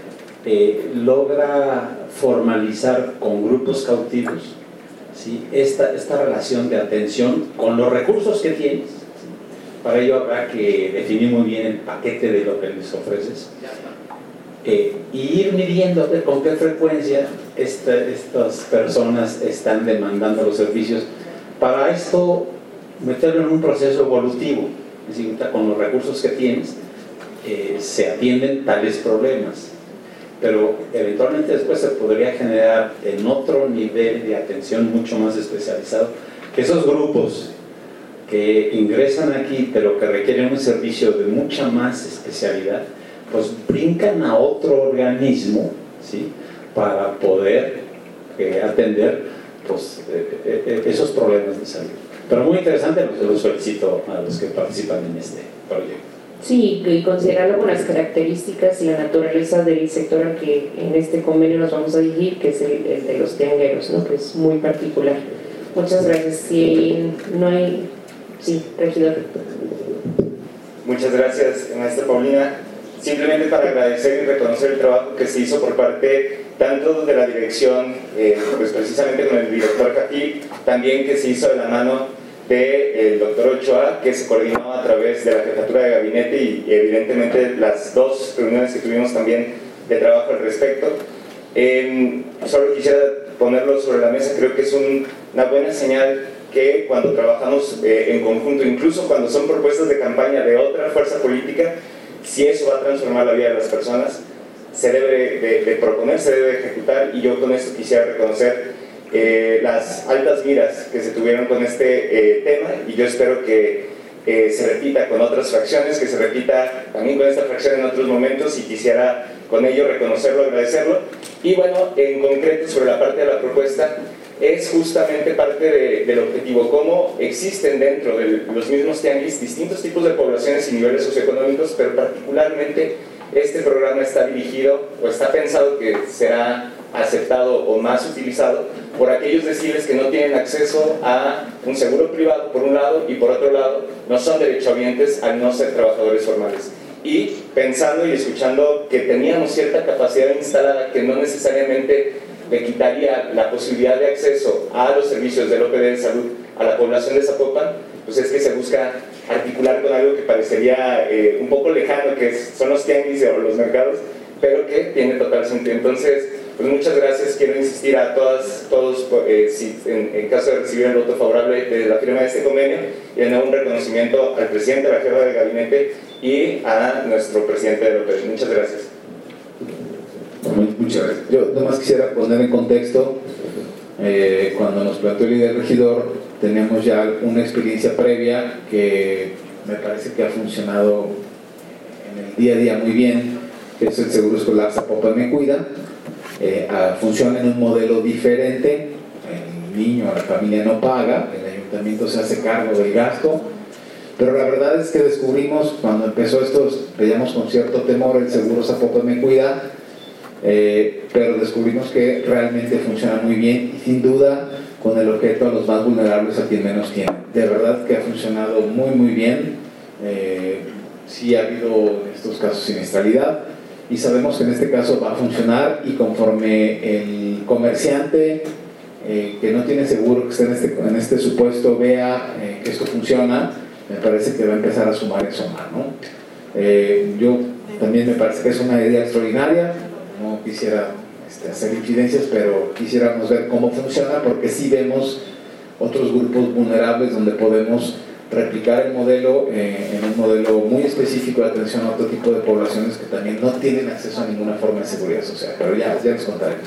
logra formalizar con grupos cautivos, ¿sí?, esta relación de atención con los recursos que tienes. Para ello habrá que definir muy bien el paquete de lo que les ofreces y ir midiendo con qué frecuencia estas personas están demandando los servicios. Para esto, meterlo en un proceso evolutivo, es decir, con los recursos que tienes se atienden tales problemas, pero eventualmente después se podría generar en otro nivel de atención mucho más especializado, que esos grupos que ingresan aquí pero que requieren un servicio de mucha más especialidad, pues brincan a otro organismo, ¿sí?, para poder atender pues, esos problemas de salud. Pero muy interesante, pues los felicito a los que participan en este proyecto. Sí, y considerarlo con las características y la naturaleza del sector al que en este convenio nos vamos a dirigir, que es el de los tiangueros, ¿no?, que es muy particular. Muchas gracias. Si no hay... Sí, regidor. Muchas gracias, maestra Paulina. Simplemente para agradecer y reconocer el trabajo que se hizo por parte tanto de la dirección, pues precisamente con el director Jafid, también que se hizo de la mano del doctor Ochoa, que se coordinó a través de la jefatura de gabinete y evidentemente las dos reuniones que tuvimos también de trabajo al respecto. Solo quisiera ponerlo sobre la mesa. Creo que es una buena señal que cuando trabajamos en conjunto, incluso cuando son propuestas de campaña de otra fuerza política, si eso va a transformar la vida de las personas, se debe de proponer, se debe de ejecutar. Y yo con esto quisiera reconocer las altas miras que se tuvieron con este tema, y yo espero que se repita con otras fracciones, que se repita también con esta fracción en otros momentos, y quisiera con ello reconocerlo, agradecerlo. Y bueno, en concreto sobre la parte de la propuesta, es justamente parte del objetivo, cómo existen dentro de los mismos tianguis distintos tipos de poblaciones y niveles socioeconómicos, pero particularmente este programa está dirigido o está pensado que será aceptado o más utilizado por aquellos deciles que no tienen acceso a un seguro privado por un lado y por otro lado no son derechohabientes al no ser trabajadores formales. Y pensando y escuchando que teníamos cierta capacidad instalada que no necesariamente le quitaría la posibilidad de acceso a los servicios del OPD de salud a la población de Zapopan, pues es que se busca articular con algo que parecería un poco lejano, que son los tianguis o los mercados, pero que tiene total sentido. Entonces, pues muchas gracias. Quiero insistir a todos, si en caso de recibir el voto favorable de la firma de este convenio, y de nuevo un reconocimiento al presidente, a la jefa del gabinete y a nuestro presidente del OPD. Muchas gracias. Muchas gracias. Yo nomás quisiera poner en contexto, cuando nos planteó el líder regidor, tenemos ya una experiencia previa que me parece que ha funcionado en el día a día muy bien, que es el Seguro Escolar Zapopan Me Cuida. Funciona en un modelo diferente, el niño o la familia no paga, el ayuntamiento se hace cargo del gasto, pero la verdad es que descubrimos, cuando empezó esto, veíamos con cierto temor el Seguro Zapopan Me Cuida, pero descubrimos que realmente funciona muy bien y sin duda con el objeto a los más vulnerables, a quien menos tienen. De verdad que ha funcionado muy bien. Sí ha habido en estos casos siniestralidad y sabemos que en este caso va a funcionar, y conforme el comerciante que no tiene seguro, que está en este supuesto, vea que esto funciona, me parece que va a empezar a sumar, ¿no? Yo también me parece que es una idea extraordinaria. No quisiera hacer incidencias, pero quisiéramos ver cómo funciona, porque sí vemos otros grupos vulnerables donde podemos replicar el modelo en un modelo muy específico de atención a otro tipo de poblaciones que también no tienen acceso a ninguna forma de seguridad social. Pero ya les contaremos,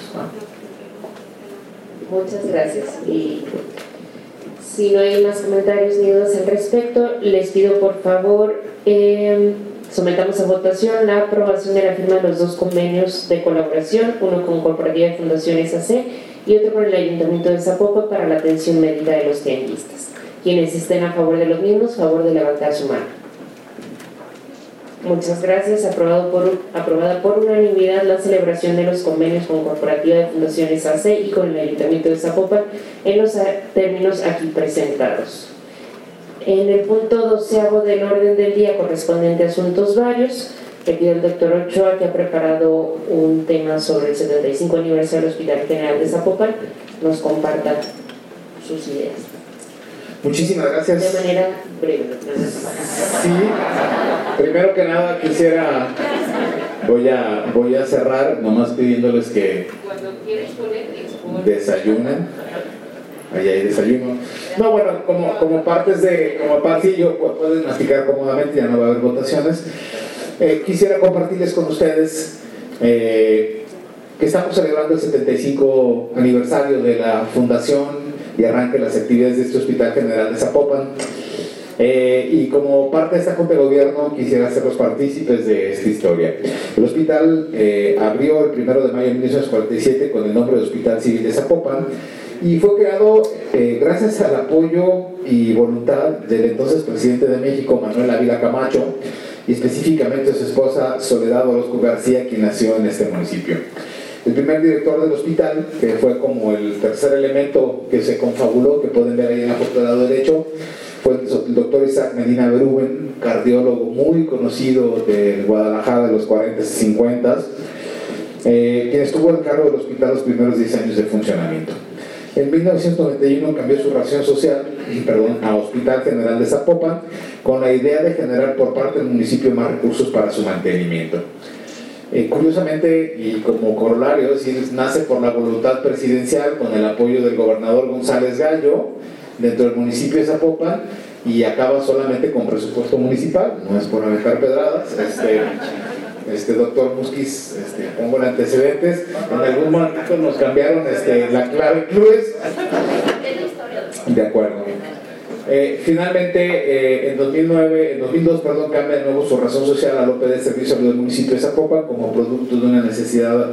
¿no? Muchas gracias. Y si no hay más comentarios ni dudas al respecto, les pido por favor sometamos a votación la aprobación de la firma de los dos convenios de colaboración, uno con Corporativa de Fundaciones AC y otro con el Ayuntamiento de Zapopan para la atención médica de los tianguistas. Quienes estén a favor de los mismos, favor de levantar su mano. Muchas gracias. Aprobada por unanimidad la celebración de los convenios con Corporativa de Fundaciones AC y con el Ayuntamiento de Zapopan en los términos aquí presentados. En el punto 12º del orden del día correspondiente a asuntos varios, le pido al doctor Ochoa, que ha preparado un tema sobre el 75 aniversario del Hospital General de Zapopan, nos comparta sus ideas. Muchísimas gracias. De manera breve. Sí, primero que nada voy a cerrar nomás pidiéndoles que desayunen. Ahí hay desayuno. No, bueno, como partillo pueden masticar cómodamente, ya no va a haber votaciones. Quisiera compartirles con ustedes que estamos celebrando el 75 aniversario de la fundación y arranque las actividades de este Hospital General de Zapopan. Y como parte de esta Junta de Gobierno quisiera hacerlos partícipes de esta historia. El hospital abrió el 1 de mayo de 1947 con el nombre de Hospital Civil de Zapopan, y fue creado gracias al apoyo y voluntad del entonces presidente de México, Manuel Ávila Camacho, y específicamente su esposa Soledad Orozco García, quien nació en este municipio. El primer director del hospital, que fue como el tercer elemento que se confabuló, que pueden ver ahí en la foto del lado derecho, fue el doctor Isaac Medina Berúben, cardiólogo muy conocido de Guadalajara de los 40s y 50s, quien estuvo al cargo del hospital los primeros 10 años de funcionamiento. En 1991 cambió su razón social a Hospital General de Zapopan, con la idea de generar por parte del municipio más recursos para su mantenimiento. Curiosamente, y como corolario, nace por la voluntad presidencial con el apoyo del gobernador González Gallo dentro del municipio de Zapopan, y acaba solamente con presupuesto municipal, no es por aventar pedradas. Doctor Musquiz, pongo los antecedentes, en algún momento nos cambiaron la clave clubes. De acuerdo. Finalmente, en 2002, cambia de nuevo su razón social al OPD Servicio del municipio de Zapopan como producto de una necesidad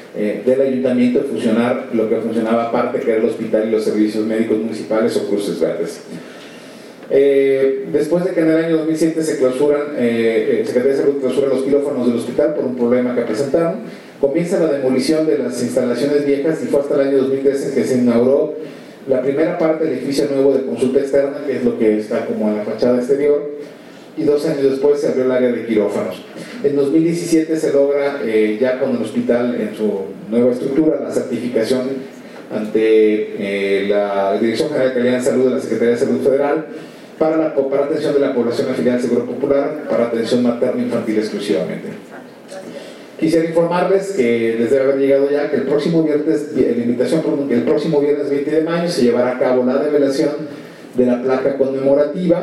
del ayuntamiento de fusionar lo que funcionaba aparte, que era el hospital y los servicios médicos municipales o cruces verdes. Después de que en el año 2007 se clausuran, Secretaría de Salud clausura los quirófanos del hospital por un problema que presentaron, comienza la demolición de las instalaciones viejas y fue hasta el año 2013 que se inauguró la primera parte del edificio nuevo de consulta externa, que es lo que está como en la fachada exterior, y 2 años después se abrió el área de quirófanos. En 2017 se logra, ya con el hospital en su nueva estructura, la certificación ante la Dirección General de Calidad de Salud de la Secretaría de Salud Federal para atención de la población afiliada al Seguro Popular, para atención materno-infantil exclusivamente. Quisiera informarles que les debe haber llegado ya que el próximo viernes, el próximo viernes 20 de mayo se llevará a cabo la develación de la placa conmemorativa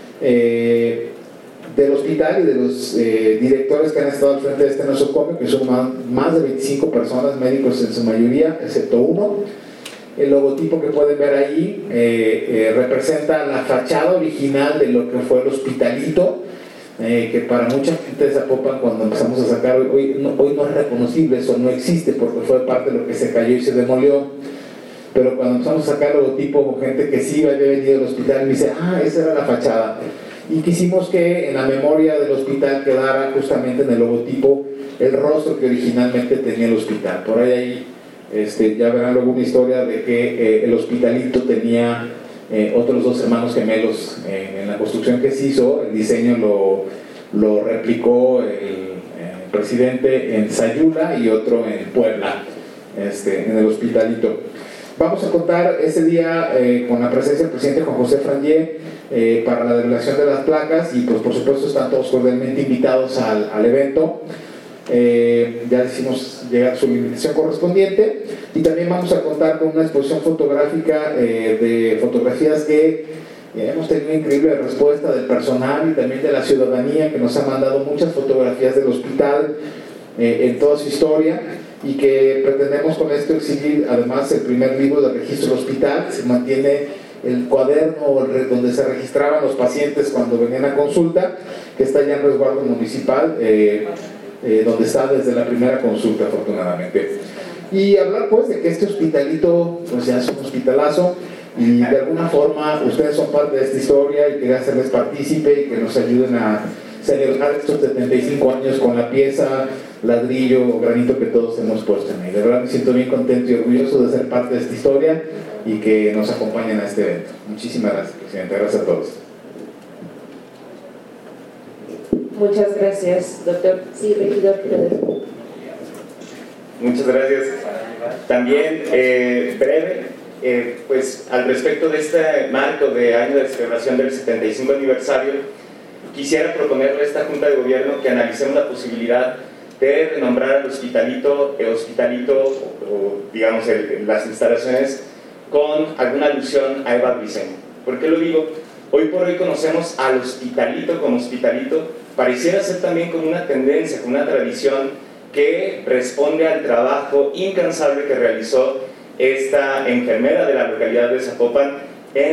del hospital y de los directores que han estado al frente de este nosocomio, que son más de 25 personas, médicos en su mayoría, excepto uno. El logotipo que pueden ver ahí representa la fachada original de lo que fue el hospitalito, que para mucha gente de Zapopan, cuando empezamos a sacar, hoy no es reconocible, eso no existe porque fue parte de lo que se cayó y se demolió. Pero cuando empezamos a sacar el logotipo, gente que sí había venido al hospital me dice, esa era la fachada. Y quisimos que en la memoria del hospital quedara justamente en el logotipo el rostro que originalmente tenía el hospital. Por ahí ya verán luego una historia de que el hospitalito tenía otros 2 hermanos gemelos en la construcción que se hizo. El diseño lo replicó el presidente en Sayula y otro en Puebla, en el hospitalito. Vamos a contar ese día con la presencia del presidente Juan José Frangé para la develación de las placas, y pues por supuesto están todos cordialmente invitados al evento. Ya hicimos llegar su invitación correspondiente, y también vamos a contar con una exposición fotográfica de fotografías que hemos tenido increíble respuesta del personal y también de la ciudadanía, que nos ha mandado muchas fotografías del hospital en toda su historia, y que pretendemos con esto exhibir además el primer libro de registro del hospital. Se mantiene el cuaderno donde se registraban los pacientes cuando venían a consulta, que está ya en resguardo municipal, donde está desde la primera consulta, afortunadamente. Y hablar pues de que este hospitalito pues ya es un hospitalazo, y de alguna forma ustedes son parte de esta historia, y quería hacerles partícipe y que nos ayuden a celebrar estos 75 años con la pieza, ladrillo o granito que todos hemos puesto en ahí. De verdad me siento bien contento y orgulloso de ser parte de esta historia y que nos acompañen a este evento. Muchísimas gracias, presidente. Gracias a todos. Muchas gracias, doctor. Sí, regidor. Muchas gracias. También, breve, pues al respecto de este marco de año de celebración del 75 aniversario, quisiera proponerle a esta Junta de Gobierno que analicemos la posibilidad de renombrar al hospitalito, o digamos las instalaciones, con alguna alusión a Eva Briceño. ¿Por qué lo digo? Hoy por hoy conocemos al hospitalito como hospitalito, pareciera ser también como una tendencia, como una tradición que responde al trabajo incansable que realizó esta enfermera de la localidad de Zapopan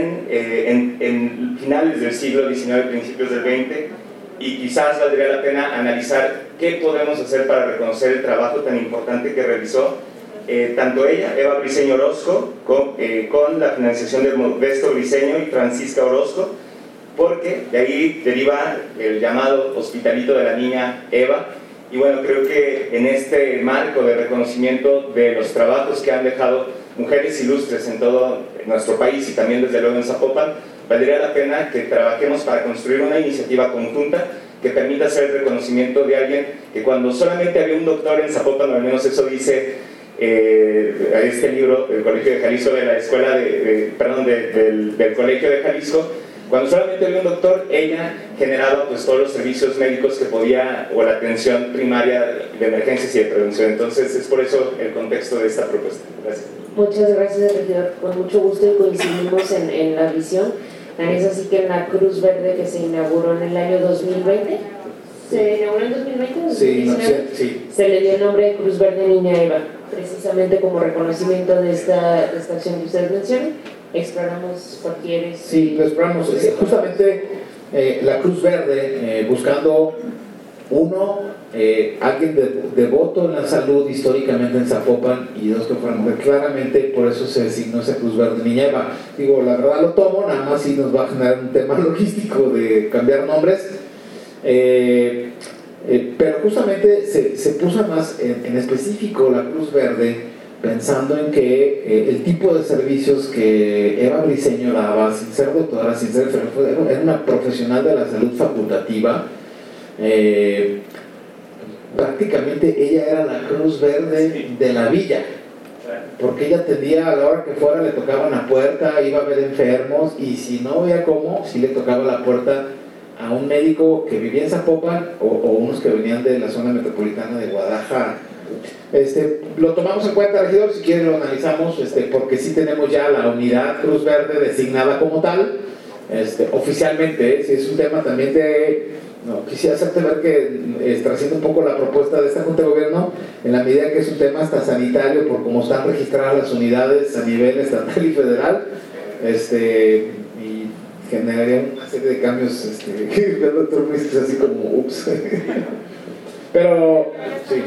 en finales del siglo XIX, principios del XX, y quizás valdría la pena analizar qué podemos hacer para reconocer el trabajo tan importante que realizó tanto ella, Eva Briceño Orozco, con la financiación de Modesto Briceño y Francisca Orozco, porque de ahí deriva el llamado hospitalito de la niña Eva. Y bueno, creo que en este marco de reconocimiento de los trabajos que han dejado mujeres ilustres en todo nuestro país y también desde luego en Zapopan, valdría la pena que trabajemos para construir una iniciativa conjunta que permita hacer el reconocimiento de alguien que cuando solamente había un doctor en Zapopan, o al menos eso dice este libro del Colegio de Jalisco, de la escuela del Colegio de Jalisco, cuando solamente había un doctor, ella generaba pues todos los servicios médicos que podía, o la atención primaria de emergencias y de prevención. Entonces es por eso el contexto de esta propuesta. Gracias. Muchas gracias, regidor. Con mucho gusto, y coincidimos en la visión. Tan es así que en la Cruz Verde que se inauguró en el año 2020, ¿se inauguró en 2020 o 2019? Sí. Se le dio el nombre de Cruz Verde Niña Eva, precisamente como reconocimiento de esta acción que ustedes mencionan. Exploramos cualquier... Sí, lo exploramos. Justamente la Cruz Verde, buscando, uno, alguien devoto en la salud históricamente en Zapopan y dos que fueron mujeres. Claramente por eso se designó esa Cruz Verde Niña Eva. Digo, la verdad lo tomo, nada más si nos va a generar un tema logístico de cambiar nombres. Pero justamente se puso más en específico la Cruz Verde pensando en que el tipo de servicios que Eva Briceño daba, sin ser doctora, sin ser enfermera, era una profesional de la salud facultativa. Prácticamente ella era la Cruz Verde de la villa, porque ella atendía a la hora que fuera, le tocaban la puerta, iba a ver enfermos, y si no veía cómo, sí le tocaba la puerta a un médico que vivía en Zapopan o unos que venían de la zona metropolitana de Guadalajara. Lo tomamos en cuenta, regidor, si quieren lo analizamos, porque sí tenemos ya la unidad Cruz Verde designada como tal, oficialmente, si es un tema también quisiera hacerte ver que trasciende un poco la propuesta de esta Junta de Gobierno, en la medida que es un tema hasta sanitario, por cómo están registradas las unidades a nivel estatal y federal, y generaría una serie de cambios, el doctor Luis es así como, ups. Pero, sí.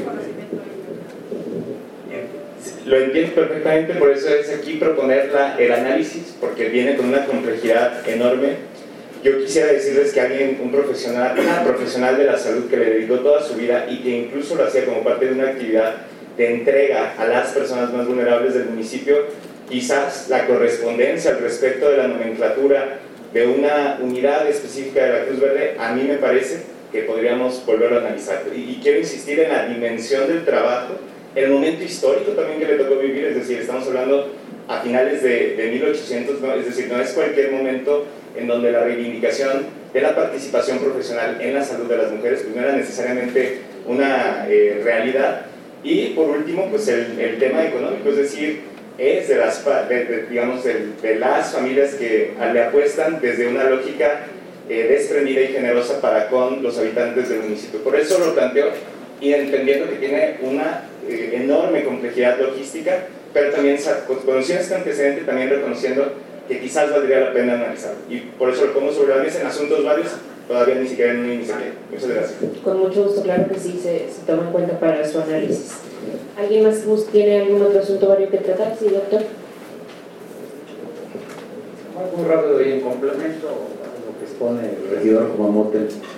Lo entiendo perfectamente, por eso es aquí proponer el análisis, porque viene con una complejidad enorme. Yo quisiera decirles que una profesional de la salud que le dedicó toda su vida y que incluso lo hacía como parte de una actividad de entrega a las personas más vulnerables del municipio, quizás la correspondencia al respecto de la nomenclatura de una unidad específica de la Cruz Verde, a mí me parece que podríamos volverlo a analizar. Y quiero insistir en la dimensión del trabajo, el momento histórico también que le tocó vivir, es decir, estamos hablando a finales de 1800, ¿no? Es decir, no es cualquier momento en donde la reivindicación de la participación profesional en la salud de las mujeres pues no era necesariamente una realidad. Y por último, pues el tema económico, es decir, es de las familias que le apuestan desde una lógica desprendida y generosa para con los habitantes del municipio. Por eso lo planteo, y entendiendo que tiene una enorme complejidad logística, pero también conociendo este antecedente, también reconociendo que quizás valdría la pena analizarlo. Y por eso lo pongo sobre la mesa en asuntos varios, todavía ni siquiera en una iniciativa. Muchas gracias. Con mucho gusto, claro que sí, se toma en cuenta para su análisis. ¿Alguien más tiene algún otro asunto vario que tratar? Sí, doctor. Muy rápido y en complemento a lo que expone el regidor Kumamoto.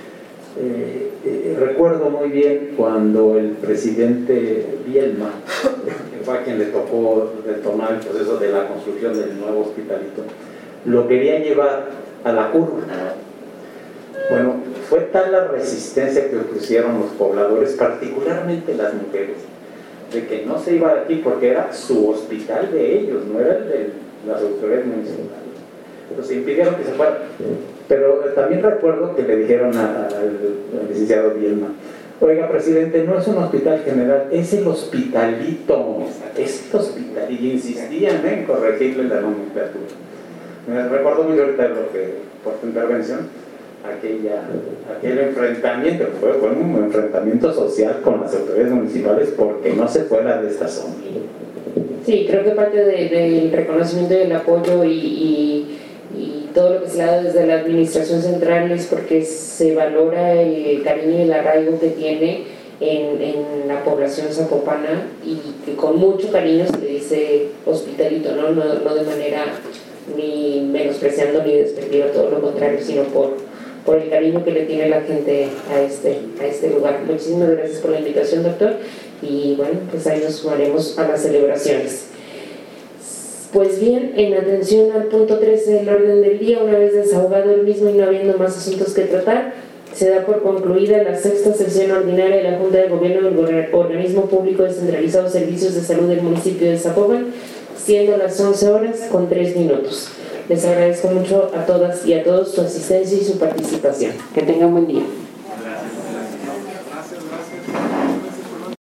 Recuerdo muy bien cuando el presidente Bielma, que fue a quien le tocó retomar el proceso de la construcción del nuevo hospitalito, lo quería llevar a la curva. Bueno, fue tal la resistencia que opusieron los pobladores, particularmente las mujeres, de que no se iba de aquí porque era su hospital de ellos, no era el de las autoridades municipales. Entonces impidieron que se fuera. Pero también recuerdo que le dijeron al licenciado Bielma: oiga, presidente, no es un hospital general, es el hospitalito, es el hospital. Y insistían en corregirle la nomenclatura. Me recuerdo muy ahorita por tu intervención, aquel enfrentamiento, fue un enfrentamiento social con las autoridades municipales porque no se fuera de esta zona. Sí, creo que parte del reconocimiento y del apoyo y todo lo que se le ha dado desde la administración central es porque se valora el cariño y el arraigo que tiene en la población zapopana, y que con mucho cariño se le dice hospitalito, no de manera ni menospreciando ni despectiva, todo lo contrario, sino por el cariño que le tiene la gente a este lugar. Muchísimas gracias por la invitación, doctor, y bueno, pues ahí nos sumaremos a las celebraciones. Pues bien, en atención al punto 13 del orden del día, una vez desahogado el mismo y no habiendo más asuntos que tratar, se da por concluida la sexta sesión ordinaria de la Junta de Gobierno del Organismo Público Descentralizado de Servicios de Salud del municipio de Zapopan, siendo las 11:03. Les agradezco mucho a todas y a todos su asistencia y su participación. Que tengan buen día.